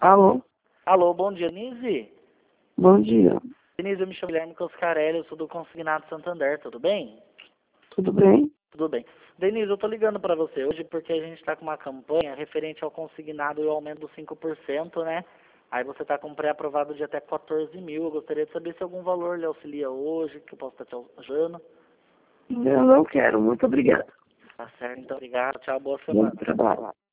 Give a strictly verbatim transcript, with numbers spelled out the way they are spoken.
Alô? Alô, bom dia, Denise. Bom dia. Denise, eu me chamo Guilherme Coscarelli, eu sou do Consignado Santander, tudo bem? Tudo bem? Tudo bem. Denise, eu tô ligando para você hoje porque a gente está com uma campanha referente ao consignado e o aumento dos cinco por cento, né? Aí você está com um pré-aprovado de até quatorze mil. Eu gostaria de saber se algum valor lhe auxilia hoje, que eu posso estar te ajudando. Eu não quero, muito obrigada. Tá certo, então obrigado. Tchau, boa Bom semana. trabalho.